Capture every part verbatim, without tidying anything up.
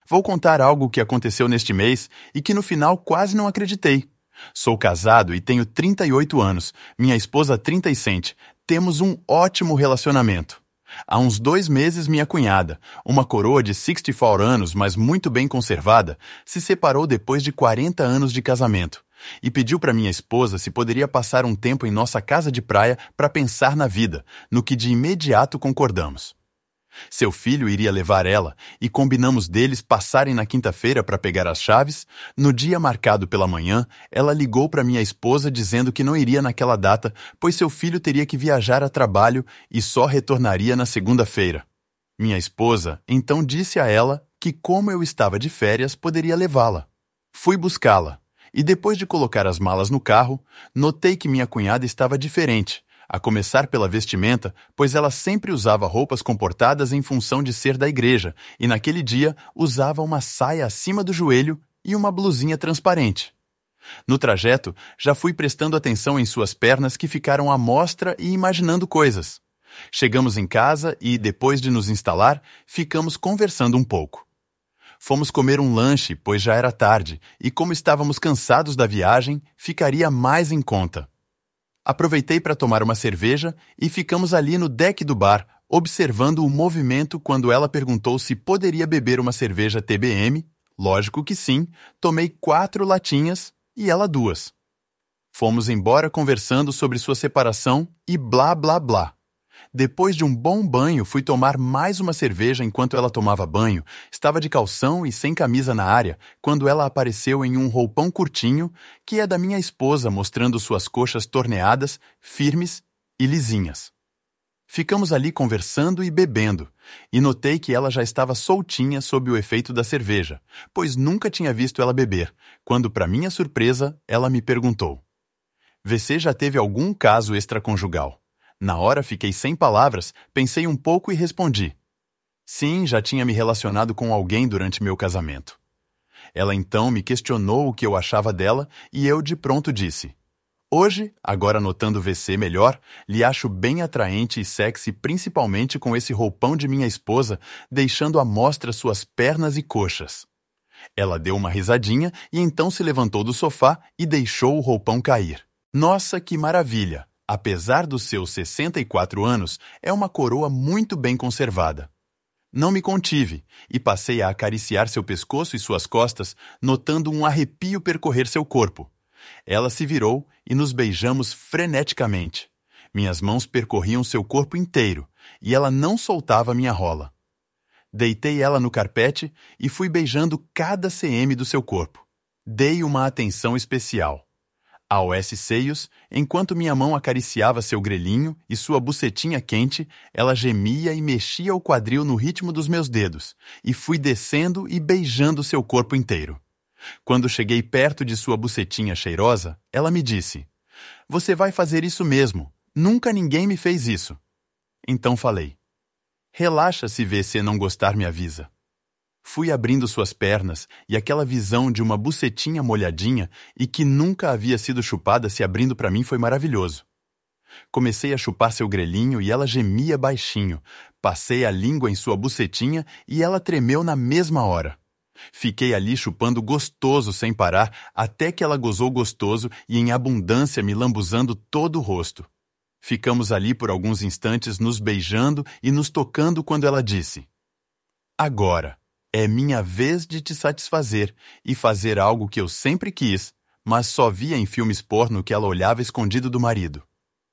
Vou contar algo que aconteceu neste mês e que no final quase não acreditei. Sou casado e tenho trinta e oito anos, minha esposa trinta e sete. Temos um ótimo relacionamento. Há uns dois meses minha cunhada, uma coroa de sessenta e quatro anos, mas muito bem conservada, se separou depois de quarenta anos de casamento e pediu para minha esposa se poderia passar um tempo em nossa casa de praia para pensar na vida, no que de imediato concordamos. Seu filho iria levar ela e combinamos deles passarem na quinta-feira para pegar as chaves. No dia marcado pela manhã, ela ligou para minha esposa dizendo que não iria naquela data, pois seu filho teria que viajar a trabalho e só retornaria na segunda-feira. Minha esposa então disse a ela que, como eu estava de férias, poderia levá-la. Fui buscá-la e, depois de colocar as malas no carro, notei que minha cunhada estava diferente. A começar pela vestimenta, pois ela sempre usava roupas comportadas em função de ser da igreja, e naquele dia usava uma saia acima do joelho e uma blusinha transparente. No trajeto, já fui prestando atenção em suas pernas que ficaram à mostra e imaginando coisas. Chegamos em casa e, depois de nos instalar, ficamos conversando um pouco. Fomos comer um lanche, pois já era tarde, e como estávamos cansados da viagem, ficaria mais em conta. Aproveitei para tomar uma cerveja e ficamos ali no deck do bar, observando o movimento quando ela perguntou se poderia beber uma cerveja T B M. Lógico que sim, tomei quatro latinhas e ela duas. Fomos embora conversando sobre sua separação e blá blá blá. Depois de um bom banho, fui tomar mais uma cerveja enquanto ela tomava banho. Estava de calção e sem camisa na área, quando ela apareceu em um roupão curtinho, que é da minha esposa, mostrando suas coxas torneadas, firmes e lisinhas. Ficamos ali conversando e bebendo, e notei que ela já estava soltinha sob o efeito da cerveja, pois nunca tinha visto ela beber, quando, para minha surpresa, ela me perguntou: "V C já teve algum caso extraconjugal?" Na hora fiquei sem palavras, pensei um pouco e respondi: "Sim, já tinha me relacionado com alguém durante meu casamento." Ela então me questionou o que eu achava dela e eu de pronto disse: "Hoje, agora notando V C melhor, lhe acho bem atraente e sexy, principalmente com esse roupão de minha esposa, deixando à mostra suas pernas e coxas." Ela deu uma risadinha e então se levantou do sofá e deixou o roupão cair. Nossa, que maravilha! Apesar dos seus sessenta e quatro anos, é uma coroa muito bem conservada. Não me contive e passei a acariciar seu pescoço e suas costas, notando um arrepio percorrer seu corpo. Ela se virou e nos beijamos freneticamente. Minhas mãos percorriam seu corpo inteiro e ela não soltava minha rola. Deitei ela no carpete e fui beijando cada centímetro do seu corpo. Dei uma atenção especial aos seios, enquanto minha mão acariciava seu grelhinho e sua bucetinha quente, ela gemia e mexia o quadril no ritmo dos meus dedos, e fui descendo e beijando seu corpo inteiro. Quando cheguei perto de sua bucetinha cheirosa, ela me disse: "Você vai fazer isso mesmo, nunca ninguém me fez isso." Então falei: "Relaxa, se V C não gostar me avisa." Fui abrindo suas pernas e aquela visão de uma bucetinha molhadinha e que nunca havia sido chupada se abrindo para mim foi maravilhoso. Comecei a chupar seu grelhinho e ela gemia baixinho. Passei a língua em sua bucetinha e ela tremeu na mesma hora. Fiquei ali chupando gostoso sem parar até que ela gozou gostoso e em abundância me lambuzando todo o rosto. Ficamos ali por alguns instantes nos beijando e nos tocando quando ela disse: "Agora é minha vez de te satisfazer e fazer algo que eu sempre quis, mas só via em filmes porno que ela olhava escondido do marido."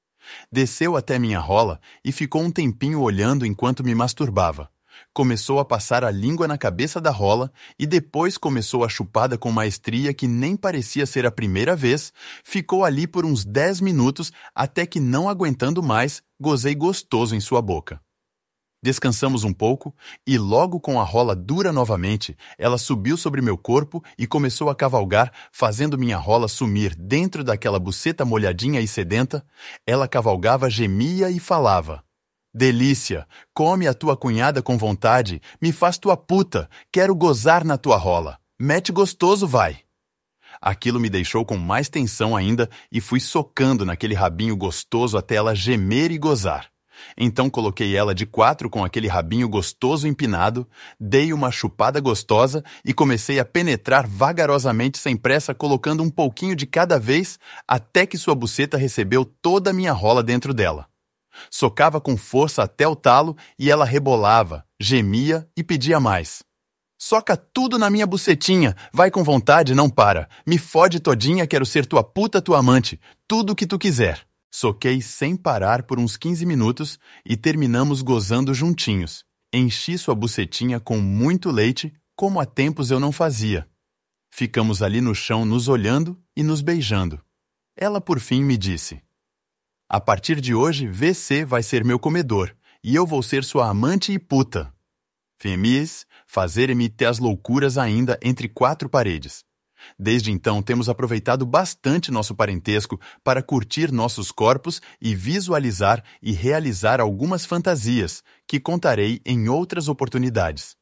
Desceu até minha rola e ficou um tempinho olhando enquanto me masturbava. Começou a passar a língua na cabeça da rola e depois começou a chupada com maestria que nem parecia ser a primeira vez. Ficou ali por uns dez minutos até que, não aguentando mais, gozei gostoso em sua boca. Descansamos um pouco e logo com a rola dura novamente, ela subiu sobre meu corpo e começou a cavalgar, fazendo minha rola sumir dentro daquela buceta molhadinha e sedenta. Ela cavalgava, gemia e falava: "Delícia, come a tua cunhada com vontade, me faz tua puta, quero gozar na tua rola, mete gostoso, vai." Aquilo me deixou com mais tensão ainda e fui socando naquele rabinho gostoso até ela gemer e gozar. Então coloquei ela de quatro com aquele rabinho gostoso empinado, dei uma chupada gostosa e comecei a penetrar vagarosamente sem pressa, colocando um pouquinho de cada vez, até que sua buceta recebeu toda a minha rola dentro dela. Socava com força até o talo e ela rebolava, gemia e pedia mais. Soca tudo na minha bucetinha, vai com vontade, não para. Me fode todinha, quero ser tua puta, tua amante, tudo o que tu quiser. Soquei sem parar por uns quinze minutos e terminamos gozando juntinhos. Enchi sua bucetinha com muito leite, como há tempos eu não fazia. Ficamos ali no chão nos olhando e nos beijando. Ela por fim me disse: a partir de hoje, V C vai ser meu comedor, e eu vou ser sua amante e puta. Feliz, fazer-me ter as loucuras ainda entre quatro paredes. Desde então, temos aproveitado bastante nosso parentesco para curtir nossos corpos e visualizar e realizar algumas fantasias, que contarei em outras oportunidades.